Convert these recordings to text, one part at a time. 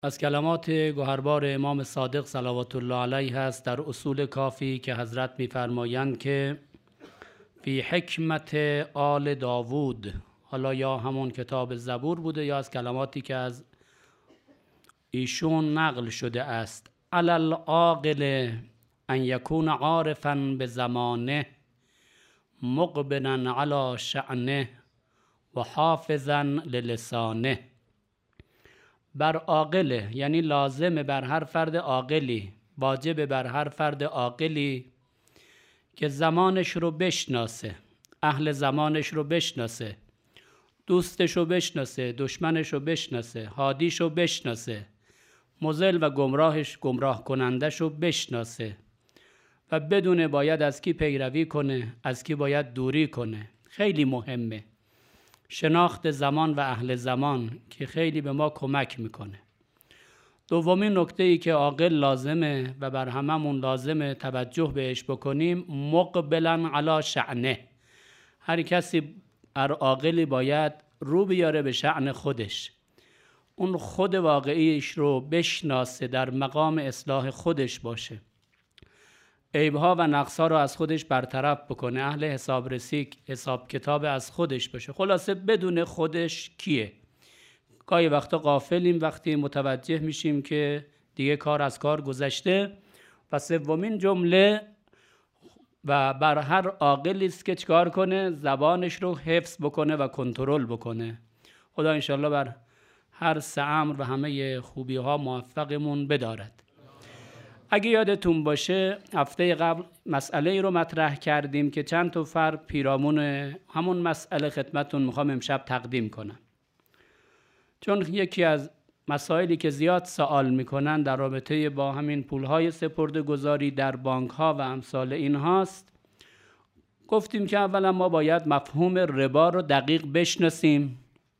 از کلمات گوهربار امام صادق صلوات الله علیه است در اصول کافی که حضرت می‌فرمایند که فی حکمت آل داوود، حالا یا همون کتاب زبور بوده یا از کلماتی که از ایشون نقل شده است. علی العاقل ان یکون عارفا به زمانه مقبلا علی شأنه و حافظا للسانه. بر عاقله یعنی لازم بر هر فرد عاقلی، واجب بر هر فرد عاقلی که زمانش رو بشناسه، اهل زمانش رو بشناسه، دوستش رو بشناسه، دشمنش رو بشناسه، هادیش رو بشناسه، مضل و گمراه کنندش رو بشناسه و بدونه باید از کی پیروی کنه، از کی باید دوری کنه. خیلی مهمه شناخت زمان و اهل زمان که خیلی به ما کمک میکنه. دومین نکته ای که عاقل لازمه و بر هممون لازمه توجه بهش بکنیم، مقبلا علی شأنه. هر کسی عاقلی باید رو بیاره به شأن خودش، اون خود واقعیش رو بشناسه، در مقام اصلاح خودش باشه، عیبها و نقصها رو از خودش برطرف بکنه، اهل حسابرسی حساب کتاب از خودش باشه، خلاصه بدون خودش کیه. گاهی وقتا غافلیم وقتی متوجه میشیم که دیگه کار از کار گذشته. و سومین جمله و بر هر عاقلی است که چیکار کنه، زبانش رو حفظ بکنه و کنترل بکنه. خدا انشالله بر هر سه امر و همه خوبی ها موفقمون بدارد. اگه یادتون باشه هفته قبل مسئله رو مطرح کردیم که چند تا فرق پیرامون همون مسئله خدمتون میخوام امشب تقدیم کنم، چون یکی از مسائلی که زیاد سوال میکنن در رابطه با همین پولهای سپرده گذاری در بانک ها و امثال این هاست. گفتیم که اولا ما باید مفهوم ربا رو دقیق بشناسیم،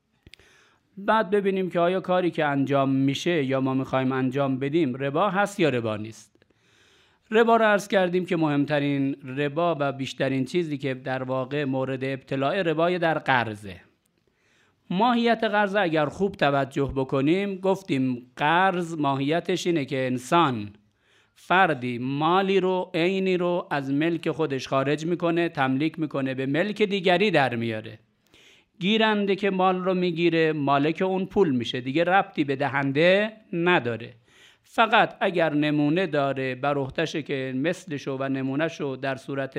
بعد ببینیم که آیا کاری که انجام میشه یا ما میخوایم انجام بدیم ربا هست یا ربا نیست. ربا رو عرض کردیم که مهمترین ربا و بیشترین چیزی که در واقع مورد ابتلاء ربای در قرضه. ماهیت قرض اگر خوب توجه بکنیم، گفتیم قرض ماهیتش اینه که انسان فردی مالی رو، عینی رو از ملک خودش خارج میکنه، تملیک میکنه، به ملک دیگری در میاره. گیرنده که مال رو میگیره مالک اون پول میشه، دیگه ربطی به دهنده نداره. فقط اگر نمونه داره بر عهده‌شه که مثلشو و نمونهشو در صورت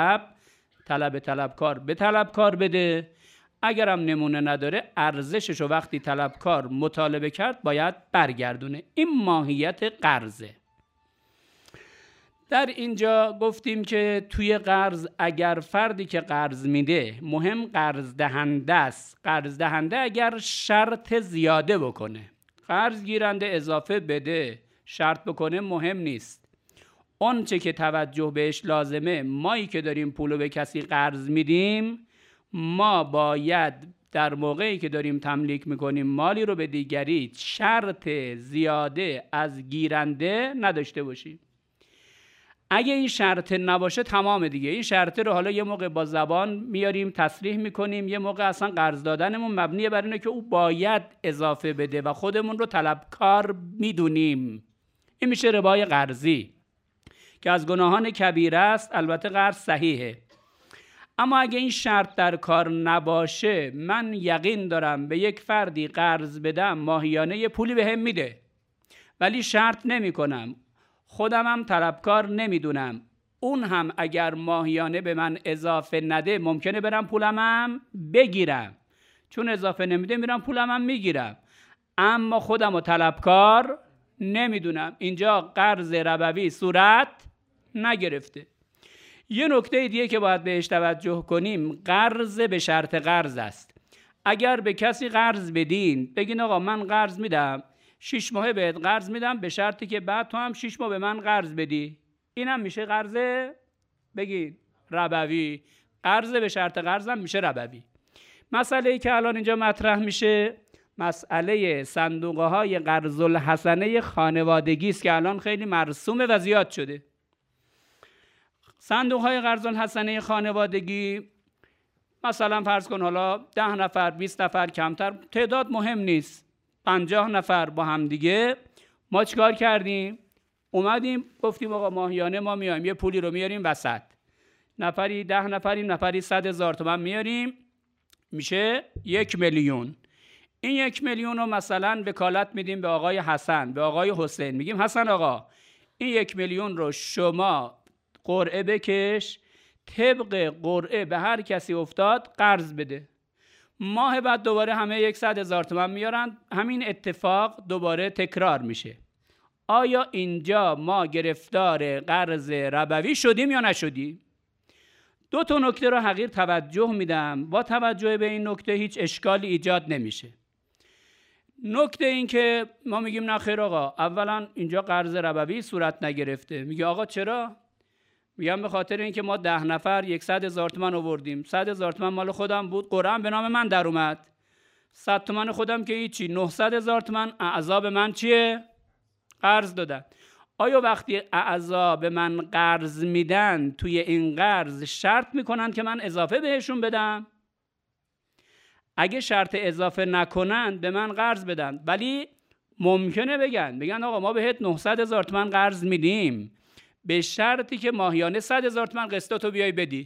طلبکار به طلبکار بده. اگرم نمونه نداره ارزششو وقتی طلبکار مطالبه کرد باید برگردونه. این ماهیت قرضه. در اینجا گفتیم که توی قرض اگر فردی که قرض میده، مهم قرض دهنده است، قرض دهنده اگر شرط زیاده بکنه، قرض گیرنده اضافه بده، شرط بکنه، مهم نیست. اون چه که توجه بهش لازمه، مایی که داریم پولو به کسی قرض میدیم، ما باید در موقعی که داریم تملیک میکنیم مالی رو به دیگری شرط زیاده از گیرنده نداشته باشیم. اگه این شرط نباشه تمام دیگه. این شرط رو حالا یه موقع با زبان میاریم تصریح میکنیم، یه موقع اصلا قرض دادنمون مبنیه بر اینه که او باید اضافه بده و خودمون رو طلبکار میدونیم. این میشه ربای قرضی که از گناهان کبیره است. البته قرض صحیحه، اما اگه این شرط در کار نباشه، من یقین دارم به یک فردی قرض بدم ماهیانه یه پولی بهم میده ولی شرط نمی کنم، خودم هم طلبکار نمیدونم، اون هم اگر ماهیانه به من اضافه نده ممکنه برم پولم هم بگیرم، چون اضافه نمیده میرم پولم هم میگیرم، اما خودم رو طلبکار نمیدونم. اینجا قرض ربوی صورت نگرفته. یه نکته دیگه که باید بهش توجه کنیم، قرض به شرط قرض است. اگر به کسی قرض بدین، بگین آقا من قرض میدم 6 ماه بهت قرض میدم به شرطی که بعد تو هم 6 ماه به من قرض بدی، اینم میشه قرض بگین ربوی. قرض به شرط قرض هم میشه ربوی. مسئله‌ای که الان اینجا مطرح میشه مسئله صندوقه های قرض الحسنه خانوادگی است که الان خیلی مرسومه و زیاد شده. صندوق های قرض الحسنه خانوادگی مثلا فرض کن حالا 10 نفر 20 نفر، کمتر، تعداد مهم نیست، 50 نفر با هم دیگه ما چیکار کردیم؟ اومدیم گفتیم آقا ماهیانه ما میایم یه پولی رو میاریم وسط، نفری 10 نفریم، نفری 100,000 تومان میاریم، میشه 1 میلیون. این 1 میلیون رو مثلا وکالت میدیم به آقای حسن، به آقای حسین، میگیم حسن آقا این 1 میلیون رو شما قرعه بکش، طبق قرعه به هر کسی افتاد قرض بده. ماه بعد دوباره همه 100,000 تومان میارن، همین اتفاق دوباره تکرار میشه. آیا اینجا ما گرفتار قرض ربوی شدیم یا نشدیم؟ 2 تا نکته رو حقیر توجه میدم. با توجه به این نکته هیچ اشکالی ایجاد نمیشه. نکته این که ما میگیم نه خیر آقا، اولا اینجا قرض ربوی صورت نگرفته. میگه آقا چرا؟ میگم به خاطر اینکه ما 10 نفر 100,000 تومان آوردیم، 100,000 تومان مال خودم بود، قرعه به نام من در اومد، 100 تومان خودم که هیچی، 900,000 تومان اعضا به من چیه؟ قرض دادن. آیا وقتی اعضا به من قرض میدن توی این قرض شرط میکنن که من اضافه بهشون بدم؟ اگه شرط اضافه نکنن به من قرض بدن، ولی ممکنه بگن آقا ما بهت 900,000 تومان قرض میدیم به شرطی که ماهیانه 100,000 تومان قسطاتو بیای بدی.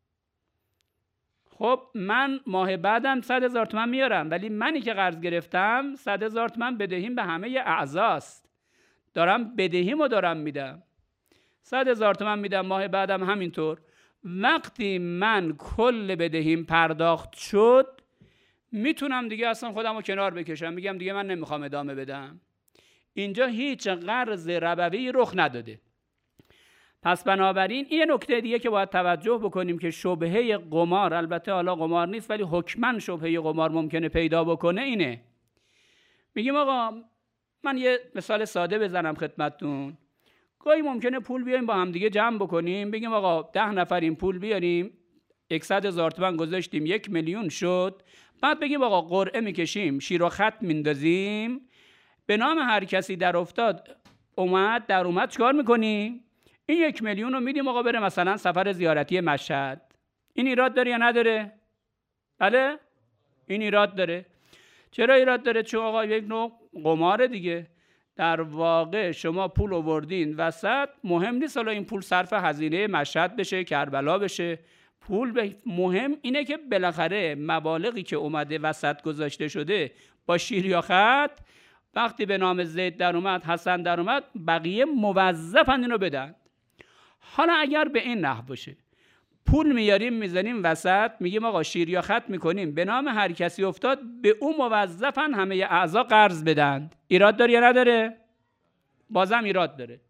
خب من ماه بعدم 100,000 تومان میارم، ولی منی که قرض گرفتم 100,000 تومان بدهیم به همه اعضاست، دارم بدهیمو دارم میدم، 100,000 تومان میدم، ماه بعدم همینطور. وقتی من کل بدهیم پرداخت شد میتونم دیگه اصلا خودم رو کنار بکشم، میگم دیگه من نمیخوام ادامه بدم. اینجا هیچ قرض ربوی رخ نداده. پس بنابراین این نکته دیگه که باید توجه بکنیم که شبهه قمار، البته حالا قمار نیست ولی حکماً شبهه قمار ممکنه پیدا بکنه، اینه. میگیم آقا من یه مثال ساده بزنم خدمتتون. گاهی ممکنه پول بیاریم با هم دیگه جمع بکنیم، بگیم آقا 10 نفریم پول بیاریم، 100,000 تومان گذاشتیم 1 میلیون شد، بعد بگیم آقا قرعه میکشیم، شیر و خط میندازیم، به نام هر کسی در افتاد در اومد چیکار میکنیم؟ این 1 میلیون رو میدیم آقا بره مثلا سفر زیارتی مشهد. این ایراد داره یا نداره؟ بله؟ این ایراد داره. چرا ایراد داره؟ چون آقا یک نوع قماره دیگه. در واقع شما پول آوردین وسط، مهم نیست حالا این پول صرف هزینه مشهد بشه، کربلا بشه، مهم اینه که بالاخره مبالغی که اومده وسط گذاشته شده با شیر یا خط، وقتی به نام زید در اومد، حسن در اومد، بقیه موظفن اینو بدن. حالا اگر به این نحو باشه پول میاریم میزنیم وسط، میگیم آقا شیر یا خط میکنیم، به نام هر کسی افتاد به اون موظفن همه اعضا قرض بدن، ایراد داره یا نداره؟ بازم ایراد داره.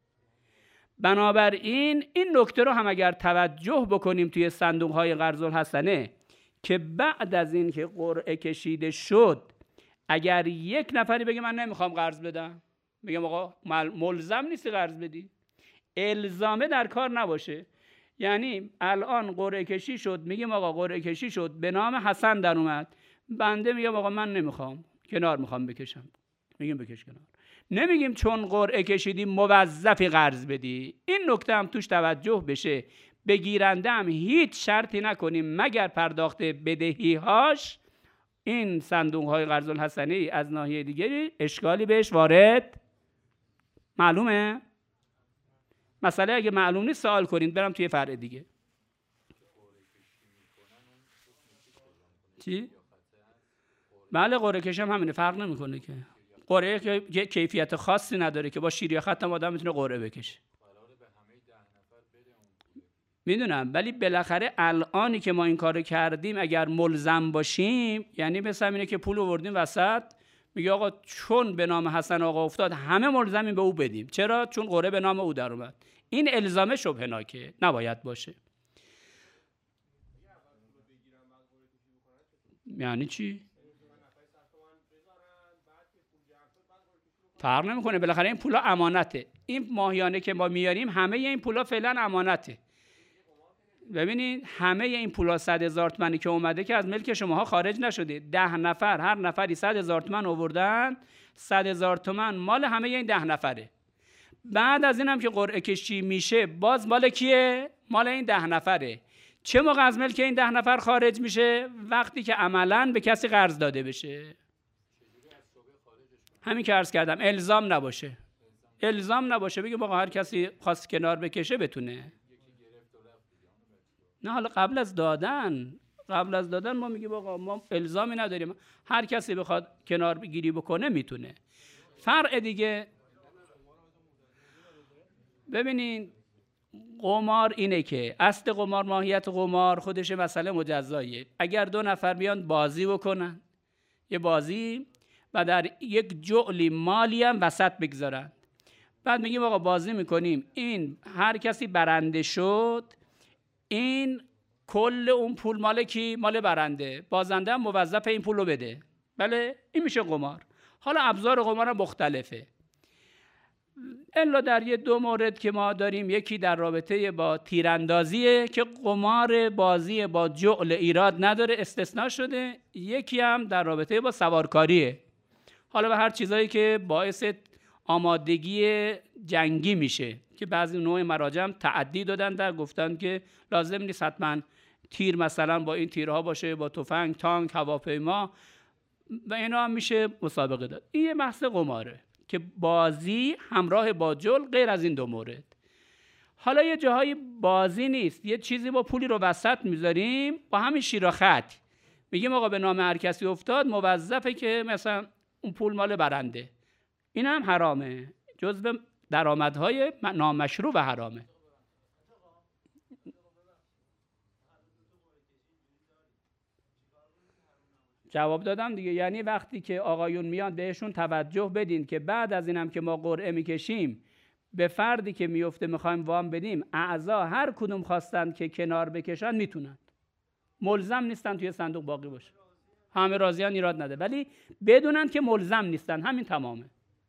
بنابراین این نکته رو هم اگر توجه بکنیم توی صندوق های قرض الحسنه که بعد از این که قرعه کشیده شد اگر یک نفری بگه من نمیخوام قرض بدم، میگم آقا ملزم نیستی قرض بدی، الزامه در کار نباشه. یعنی الان قرعه کشی شد، میگیم آقا قرعه کشی شد به نام حسن در اومد، بنده میگم آقا من نمیخوام، کنار میخوام بکشم، میگیم بکش کنار، نمیگیم چون قرعه کشیدی موظفی قرض بدی. این نکته هم توش توجه بشه. بگیرنده هم هیچ شرطی نکنیم مگر پرداخت بدهی‌هاش. این صندوق‌های قرض الحسنه از ناحیه دیگری اشکالی بهش وارد معلومه؟ مسئله اگه معلوم نیست سوال کنید، برم توی فرع دیگه. چی؟ بله قرعه کشی هم همینه، فرق نمیکنه که. قرعه که کیفیت خاصی نداره که با شیر یا خط هم آدم میتونه قرعه بکشه. میدونم، ولی بالاخره الانی که ما این کارو کردیم اگر ملزم باشیم، یعنی مثلا اینه که پول آوردیم وسط، میگه آقا چون به نام حسن آقا افتاد همه ملزمیم به او بدیم. چرا؟ چون قرعه به نام او در اومد. این الزام شبهناکه، نباید باشه. یعنی چی؟ فرق نمیکنه، بالاخره این پولا امانته. این ماهیانه که ما میاریم همه این پولا فعلا امانته. ببینید همه این پولا 100,000 تومانی که اومده که از ملک شماها خارج نشده. 10 نفر هر نفری 100,000 تومان آوردن، 100,000 تومان مال همه این 10 نفره. بعد از این هم که قرعه کشی میشه باز مال کیه؟ مال این 10 نفره. چه موقع از ملک این 10 نفر خارج میشه؟ وقتی که عملاً به کسی قرض داده بشه. همین که عرض کردم الزام نباشه. الزام نباشه بگیم آقا هر کسی خواست کنار بکشه بتونه. نه حالا قبل از دادن ما میگیم آقا ما الزامی نداریم، هر کسی بخواد کنار گیری بکنه میتونه. فرع دیگه ببینین، قمار اینه که اصل قمار، ماهیت قمار خودش مسئله مجزاییه. اگر دو نفر بیان بازی بکنن، یه بازی، و در یک جعلی مالی هم وسط بگذارن، بعد میگیم آقا بازی میکنیم، این هر کسی برنده شد، این کل اون پول مال کی؟ مال برنده. بازنده هم موظف این پول رو بده. بله، این میشه قمار. حالا ابزار قمار هم مختلفه، الا در یه دو مورد که ما داریم، یکی در رابطه با تیراندازیه که قمار بازی با جعل ایراد نداره، استثناء شده. یکی هم در رابطه با سوارکاریه، حالا به هر چیزایی که باعث آمادگی جنگی میشه، که بعضی نوع مراجع هم تعدی دادن در گفتن که لازم نیست حتما تیر مثلا با این تیرها باشه، با تفنگ، تانک، هواپیما و اینا هم میشه مسابقه داد. این یه بحث قماره که بازی همراه با جل، غیر از این دو مورد. حالا یه جاهای بازی نیست، یه چیزی با پولی رو وسط میذاریم، با همین شیر و خط میگیم آقا به نام هر کسی افتاد موظفه که مثلا اون پول مال برنده. این هم حرامه، جزو درآمدهای نامشروع و حرامه. جواب دادم دیگه، یعنی وقتی که آقایون میان بهشون توجه بدین که بعد از اینم که ما قرعه میکشیم به فردی که میفته میخوایم وام بدیم، اعضا هر کدوم خواستن که کنار بکشن میتونن، ملزم نیستن توی صندوق باقی باشه. همه راضیان، ایراد نده، ولی بدونن که ملزم نیستن، همین تمامه.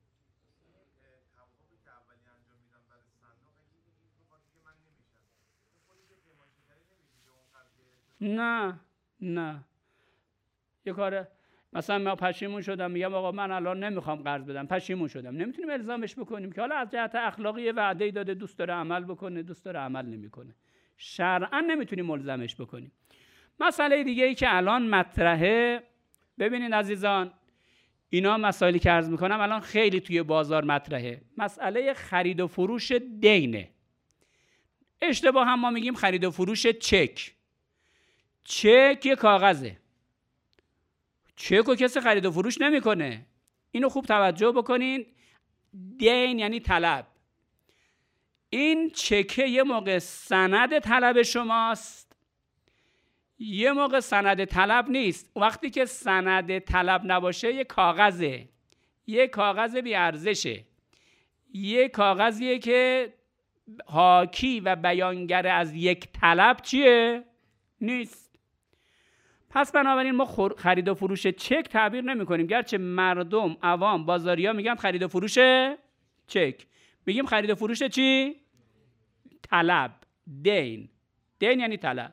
نه یه کار مثلا من پشیمون شدم، میگم آقا من الان نمیخوام قرض بدم، پشیمون شدم، نمیتونیم الزامش بکنیم که حالا از جهت اخلاقی وعده‌ای داده، دوست داره عمل بکنه، دوست داره عمل نمیکنه. شرعاً نمیتونیم ملزمش بکنیم. مسئله دیگه ای که الان مطرحه، ببینید عزیزان، اینا مسائلی که عرض میکنم الان خیلی توی بازار مطرحه. مسئله خرید و فروش دینه. اشتباه هم ما میگیم خرید و فروش چک. چک یه کاغذه، چک و کسی خرید و فروش نمیکنه. اینو خوب توجه بکنین. دین یعنی طلب. این چکه یه موقع سند طلب شماست، یه موقع سند طلب نیست. وقتی که سند طلب نباشه یه کاغذه، یه کاغذ بی ارزشه، یه کاغذیه که حاکی و بیانگر از یک طلب چیه؟ نیست. پس بنابراین ما خرید و فروش چک تعبیر نمی کنیم، گرچه مردم عوام بازاریا میگن خرید و فروش چک، میگیم خرید و فروش چی؟ طلب. دین یعنی طلب.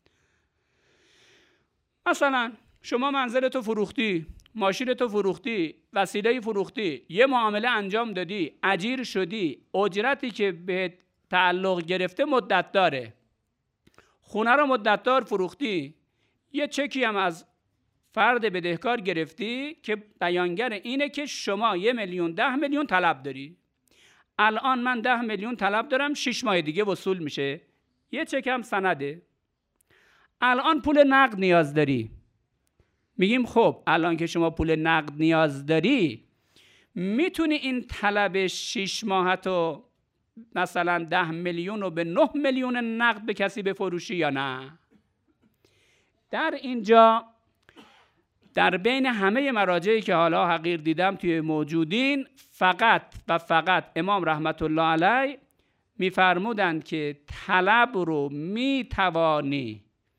مثلا شما منزلتو فروختی، ماشینتو فروختی، وسیله فروختی، یه معامله انجام دادی، اجیر شدی، اجرتی که به تعلق گرفته مدت داره، خونه رو مدت دار فروختی، یه چکی هم از فرد بدهکار گرفتی که بیانگر اینه که شما 1 میلیون 10 میلیون طلب داری. الان من 10 میلیون طلب دارم، 6 ماه دیگه وصول میشه. یه چک هم سنده. الان پول نقد نیاز داری. میگیم خب الان که شما پول نقد نیاز داری، میتونی این طلب 6 ماهتو مثلا 10 میلیون رو به 9 میلیون نقد به کسی بفروشی یا نه؟ در اینجا در بین همه مراجعی که حالا حقیر دیدم توی موجودین، فقط و فقط امام رحمت الله علیه میفرمودند که طلب رو میتوانی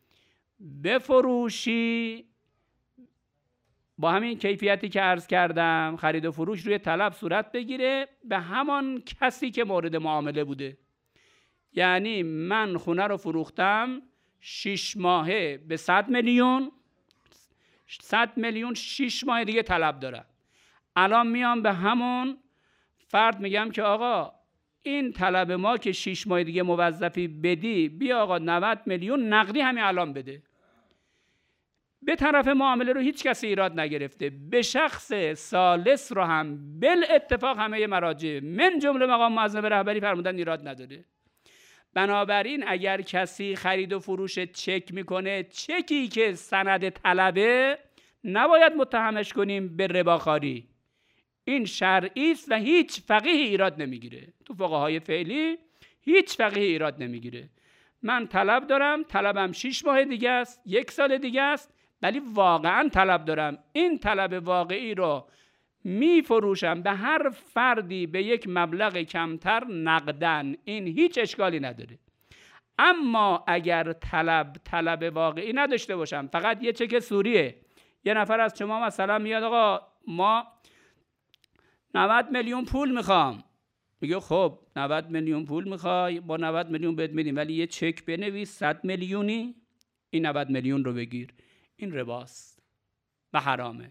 بفروشی با همین کیفیتی که عرض کردم، خرید و فروش روی طلب صورت بگیره به همان کسی که مورد معامله بوده. یعنی من خونه رو فروختم 6 ماهه به 100 میلیون، 100 میلیون 6 ماه دیگه طلب دارم. الان میام به همون فرد میگم که آقا این طلب ما که 6 ماه دیگه موظفی بدی، بیا آقا 90 میلیون نقدی همین الان بده. به طرف معامله رو هیچ کسی ایراد نگرفته، به شخص ثالث رو هم بالاتفاق همه مراجع من جمله مقام معظم رهبری فرمودن ایراد نداره. بنابراین اگر کسی خرید و فروش چک میکنه، چکی که سند طلبه، نباید متهمش کنیم به رباخواری. این شرعی است و هیچ فقیه ایراد نمیگیره. تو فقهای فعلی هیچ فقیه ایراد نمیگیره. من طلب دارم، طلبم 6 ماه دیگه است، 1 سال دیگه است، ولی واقعا طلب دارم. این طلب واقعی رو میفروشم به هر فردی به یک مبلغ کمتر نقدن، این هیچ اشکالی نداره. اما اگر طلب واقعی نداشته باشم، فقط یه چک سوریه، یه نفر از شما مثلا میاد آقا ما 90 میلیون پول میخوام، میگه خب 90 میلیون پول میخوای، با 90 میلیون بهت میدیم، ولی یه چک بنویس 100 میلیونی، این 90 میلیون رو بگیر. این رباست و حرامه.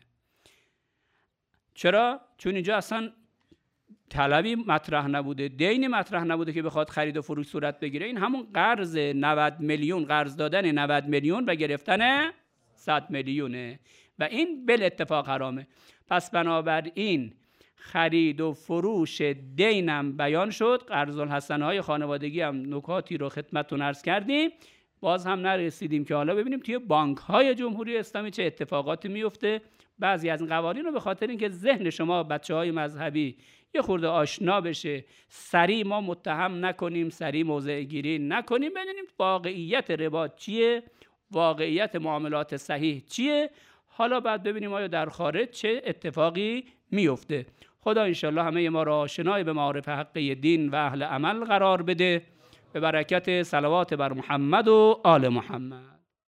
چرا؟ چون اینجا اصلا طلبی مطرح نبوده، دینی مطرح نبوده که بخواد خرید و فروش صورت بگیره. این همون قرض 90 میلیون، قرض دادن 90 میلیون و گرفتن 100 میلیونه و این بالاتفاق حرامه. پس بنابراین خرید و فروش دینم بیان شد، قرض الحسنه های خانوادگی هم نکاتی رو خدمتتون عرض کردیم. باز هم نرسیدیم که حالا ببینیم توی بانک های جمهوری اسلامی چه اتفاقاتی میفته. بعضی از این قوانین رو به خاطر اینکه ذهن شما بچه‌های مذهبی یه خورده آشنا بشه، سریع ما متهم نکنیم، سریع موضع گیری نکنیم، بدونیم واقعیت ربا چیه، واقعیت معاملات صحیح چیه. حالا بعد ببینیم آیا در خارج چه اتفاقی میفته. خدا انشالله همه ما را آشنای به معارف حقه دین و اهل عمل قرار بده، به برکت صلوات بر محمد و آل محمد.